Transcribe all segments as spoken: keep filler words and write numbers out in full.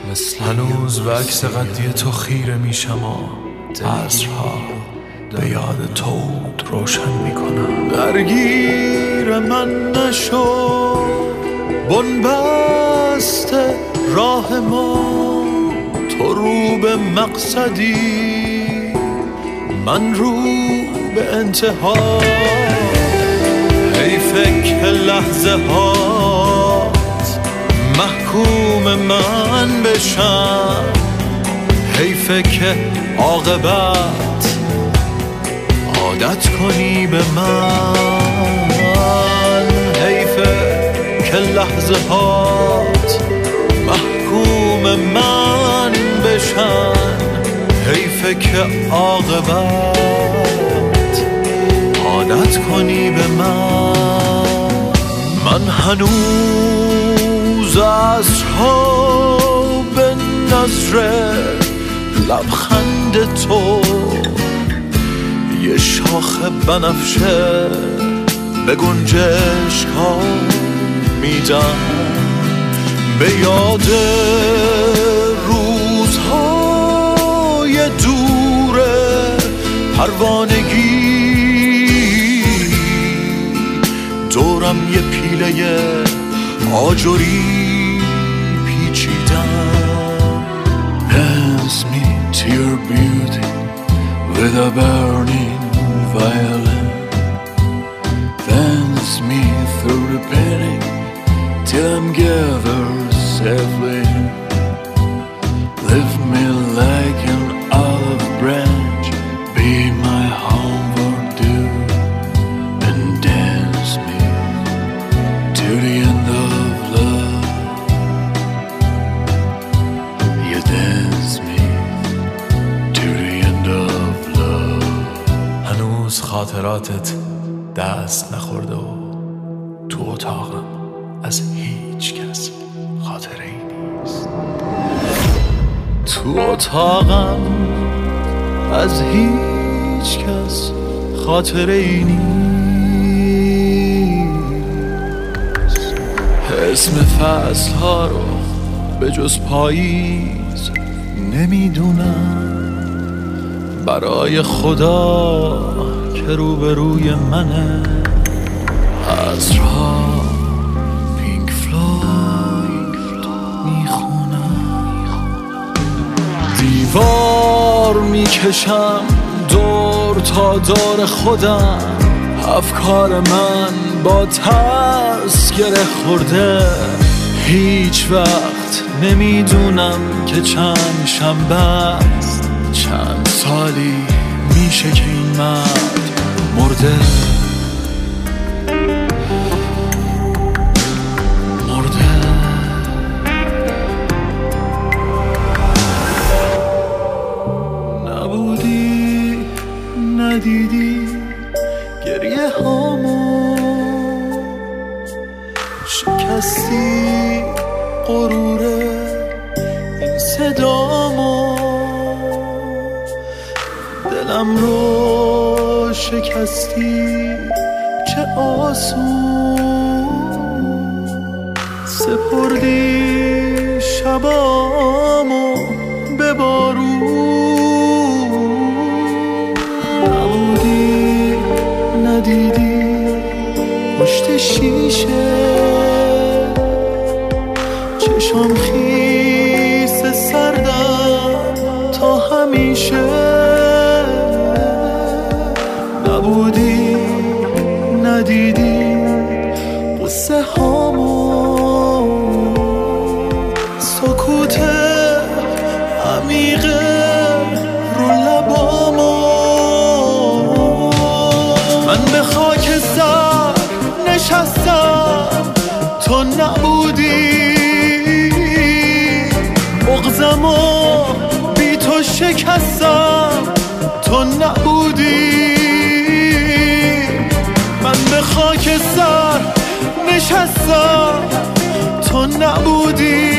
هنوز به عکس قدی تو خیره میشم و عصرها به یاد تو روشن میکنم. درگیر من نشو، بنبسته راه ما، تو رو به مقصدی، من رو به انتها. حیفه که لحظه هات محکوم من بشن، حیفه که عاقبت عادت کنی به من، حیفه که لحظه هات محکوم من بشن، حیفه که عاقبت عادت کنی به من. من هنوز عصرها به نظر لبخند تو، یه شاخ بنفشه به گنجشک ها میدم، به یاد روزهای دور پروانگی، دورم یه پیله آجوری پیچیدم. Dance me to your beauty with a burning violin, dance me through the pain till I'm gathered safely, lift me like an olive branch, be my homeward dew, and dance me to the end of love. You dance me to the end of love. هنوز خاطراتت دست نخورده و تو اتاقم از هیچ کس خاطره ای نیست. تو اتاقم از هیچ کس خاطره ای نیست. اسم فصل ها رو به جز پاییز نمیدونم، برای خدا که روبروی منه. عصرها پینک فلوید میخونم، دیوار میکشم دور تا دور خودم، افکار من با ترس گره خورده، هیچ وقت نمیدونم که چند شنبه است، چند سالی میشه که این مرد مرده. نبودی ندیدی گریه هامو، شکستی غروره این صدامو، دلم رو شکستی چه آسون، سپردی شبامو به بارون. نبودی ندیدی پشت شیشه، چشم خیس سردم تا همیشه. نبودی ندیدی قصه هامو، سکوت عمیقه رو لبامو. من به خاک سر نشستم تو نبودی، بغضمو بی تو شکستم تو نبودی. من به خاک سر نشستم تو نبودی،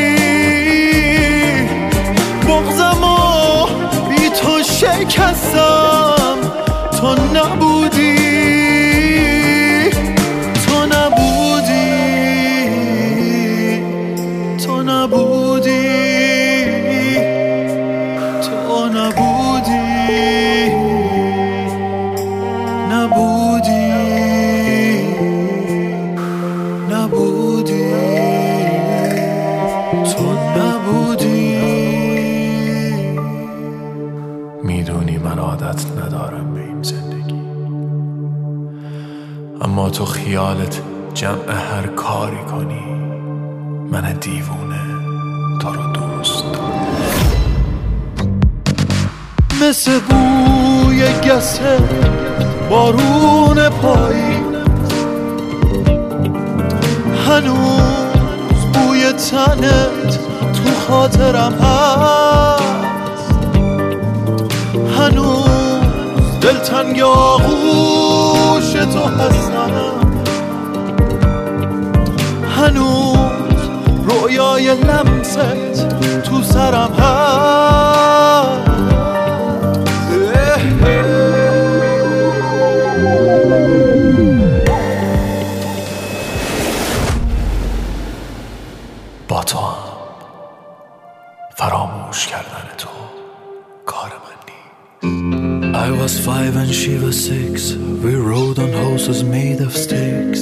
بغضمو بی تو شکستم تو نبودی. تو نبودی تو نبودی شد نبودی. میدونی من عادت ندارم به این زندگی، اما تو خیالت جمع هر کاری کنی. من دیوونه تو رو دوست دارم. مثل بوی گسه بارون پایین، هنوز بوی تنت تو خاطرم هست، هنوز دلتنگ آغوش تو هستم، هنوز رویای لمست تو سرم هست. با تو هم فراموش کردن تو کار من نیست. I was five and she was six. We rode on horses made of sticks.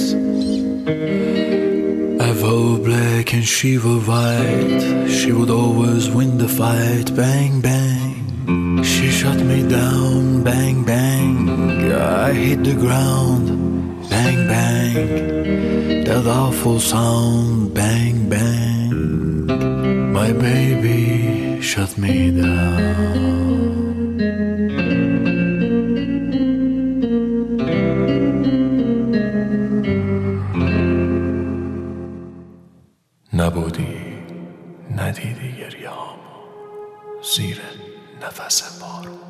I wore black and she wore white. She would always win the fight. Bang bang, she shot me down. Bang bang, I hit the ground. Bang bang, that awful sound. Bang bang, my baby shut me down. نبودی، ندیدی گریه‌هامو زیر نفس بارون.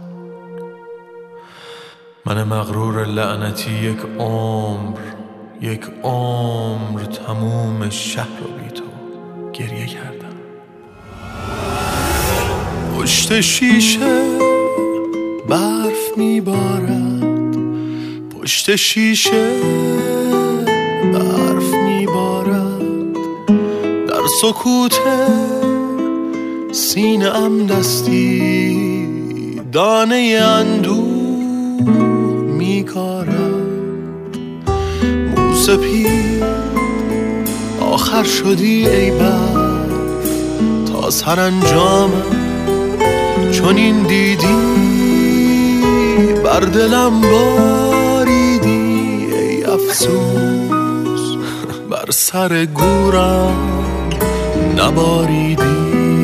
من مغرور لعنتی یک عمر یک عمر تموم شهر رو بی تو گریه کردم. پشت شیشه برف میبارد، پشت شیشه برف میبارد، در سکوت سینه ام دستی دانه اندوه میکارد. موسپی آخر شدی ای برف، تا سرانجامم چون این دیدی بر دلم باریدی. ای افسوس بر سر گورم نباریدی.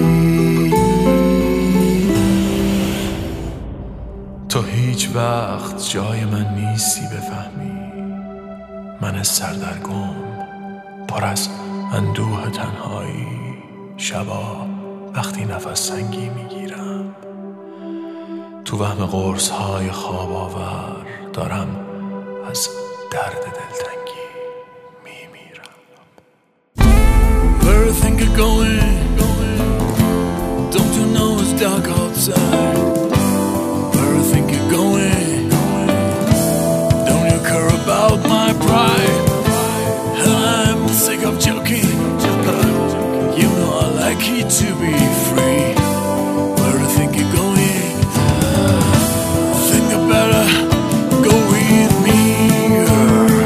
تو هیچ وقت جای من نیستی بفهمی. من سردرگم پر از اندوه تنهایی، شبا وقتی نفس تنگی میگیرم تو وهم قرص های خواب آور دارم از درد دلتنگی میمیرم. Where you think you're going? Don't you know it's dark outside? Where you think you're going? Don't you care about my pride? And I'm sick of joking. You know I like it to be free. Where you think you're going? Think you better go with me, girl.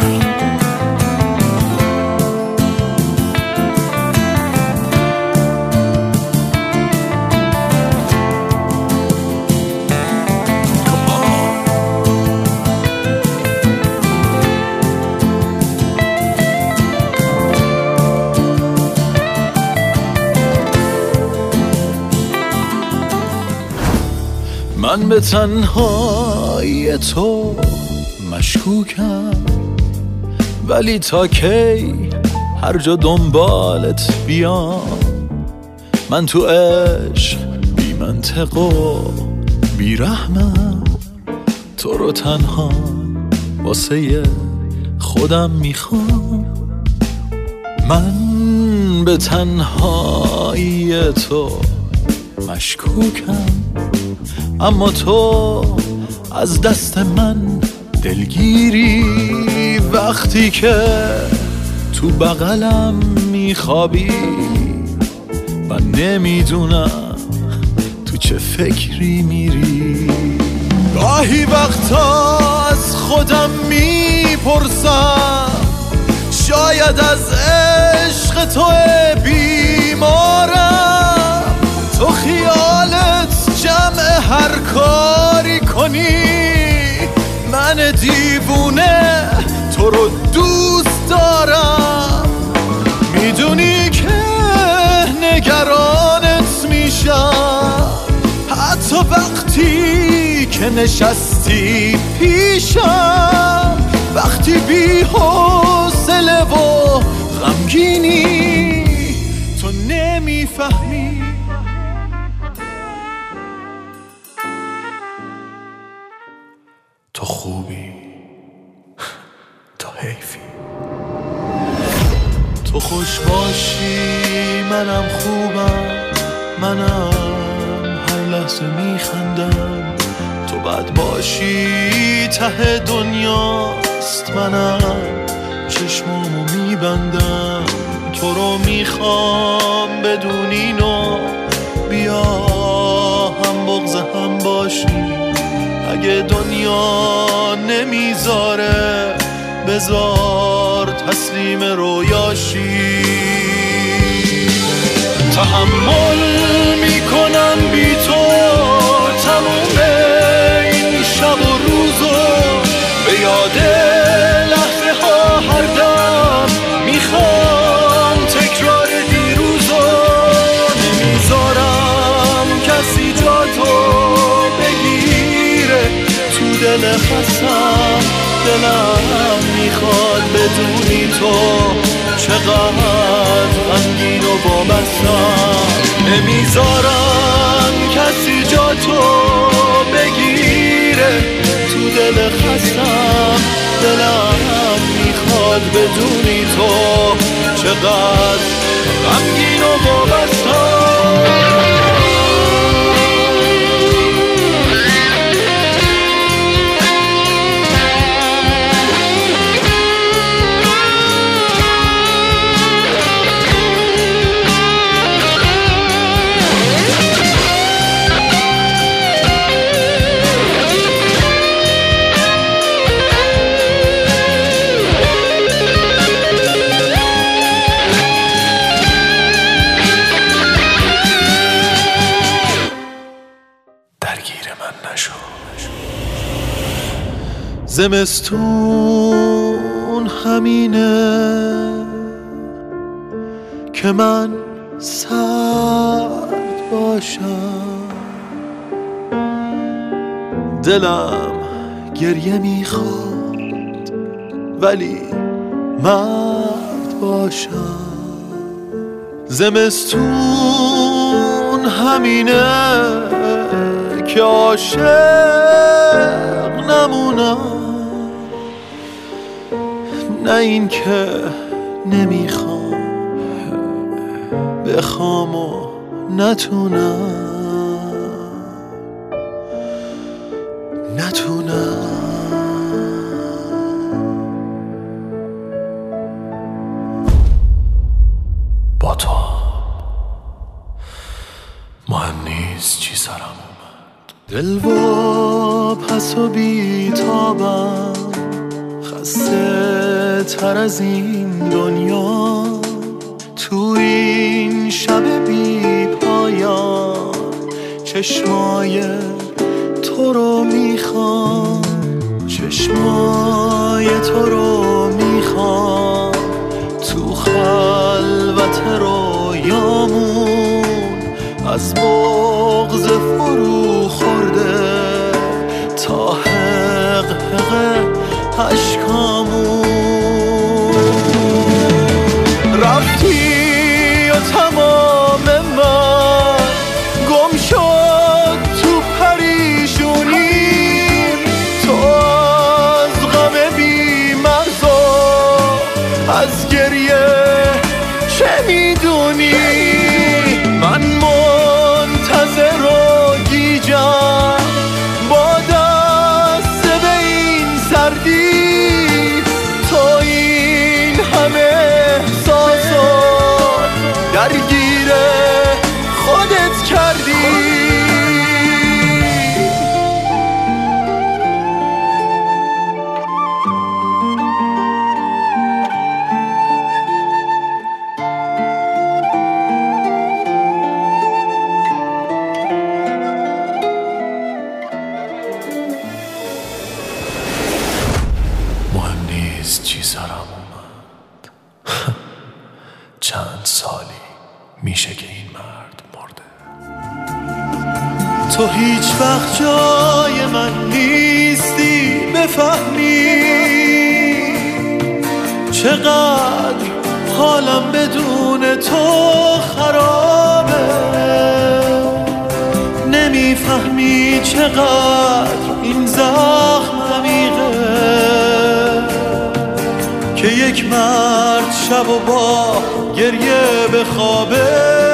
من به تنهایی تو مشکوکم، ولی تا کی هر جا دنبالت بیام؟ من تو عشق بی منطق و بی رحمم، تو رو تنها واسه خودم میخوام. من به تنهایی تو مشکوکم، اما تو از دست من دلگیری. وقتی که تو بغلم میخوابی و نمیدونم تو چه فکری میری. گاهی وقتا از خودم میپرسم شاید از عشق تو بی بیمارم، تو خیالت جمع هر کاری کنی، من دیوونه تو رو دوست دارم. میدونی که نگرانت میشم، حتی وقتی که نشستی پیشم، وقتی بی حوصله و غمگینی تو نمیفهمی. تو خوبی، تو حیفی، تو خوش باشی منم خوبم، منم هر لحظه میخندم. تو بد باشی ته دنیاست، منم چشمامو میبندم. تو رو میخوام بدونی نو، بیا هم بغض هم باشی. اگه دنیا نمیذاره بذار تسلیم رویاشی. تحمل میکنم بی تو تموم این شب و روزو، به یاد لحظه ها هر دم میخوام تکرار دیروزو. نمیذارم کسی جا تو بگیره تو دل خستم. دلم میخواد بدونی تو چقدر غمگین و وابستم. نمیذارم کسی جا تو بگیره تو دل خستم. دلم میخواد بدونی تو چقدر غمگین و وابستم. زمستون همینه که من سرد باشم، دلم گریه میخواد ولی مرد باشم. زمستون همینه که عاشق نمونم، نه این که نمیخوام بخوام و نتونم نتونم با تو مهم نیست چی سرم اومد. دل و پس و بیتابم، خسته تر از این دنیا. تو این شب بی پایان چشمای تو رو میخوام، چشمای تو رو میخوام. تو خلوت رویامون از بغض فرو خورده تا حقحق اشکامون. رفتی و تمام من گم شد تو پریشونی. تو از غم بی مرزا از گریه چه میدونی؟ من منتظر تو هیچ وقت جای من نیستی بفهمی چقدر حالم بدون تو خرابه. نمیفهمی چقدر این زخم عمیقه که یک مرد شب و با گریه بخوابه.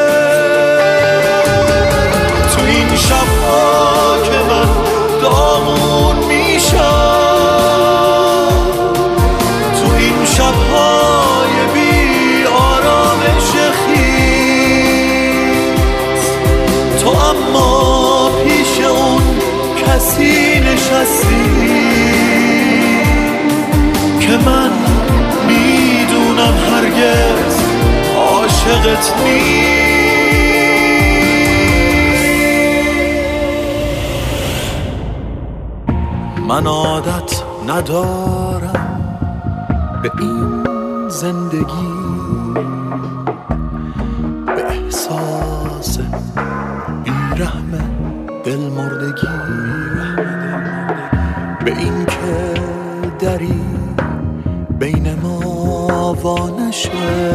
تو این شب‌ها که من داغون میشم، تو این شب‌های بی آرامش خیس، تو اما پیش اون کسی نشستی که من میدونم هرگز عاشقت نیست. من عادت ندارم به این زندگی، به احساس بیرحم دلمردگی، به این که دری بین ما وانشه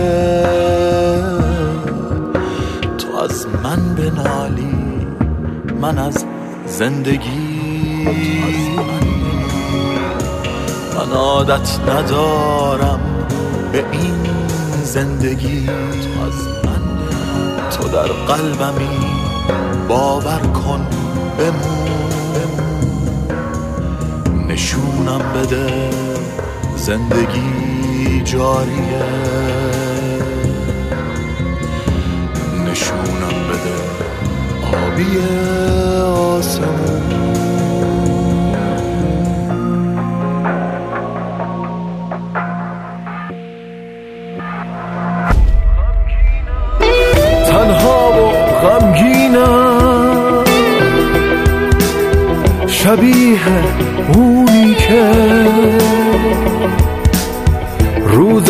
تو از من بنالی من از زندگی. من عادت ندارم به این زندگی، تو از من تو در قلبمی باور کن بمون، نشونم بده زندگی جاریه، نشونم بده آبی آسمون. تنها و غمگینم شبیه اونی که روز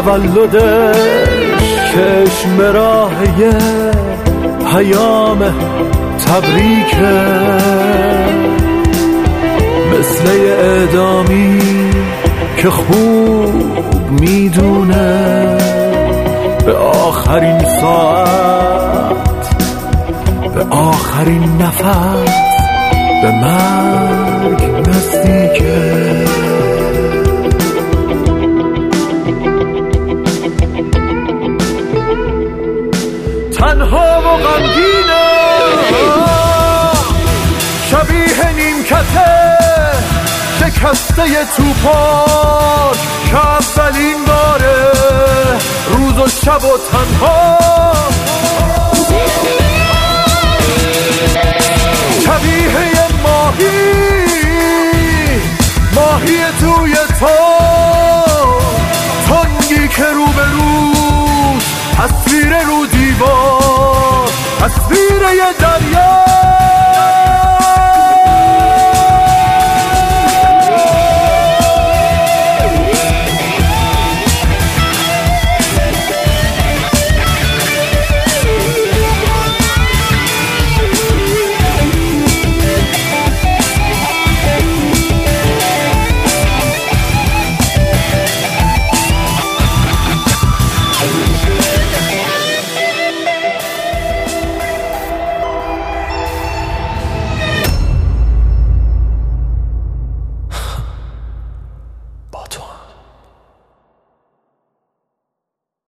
تولدش چشم راهیه پیام تبریکه، مثل اعدامی که خوب میدونه به آخرین ساعت به آخرین نفس به مرگ نزدیکه. تنها و غمگینه شبیه نیمکته شکسته توپاک که اولین باره روز و شب و تنها، شبیه یه ماهی ماهی توی تو تنگی که رو به روش تصویر رو دیوار تصویر یه دریا.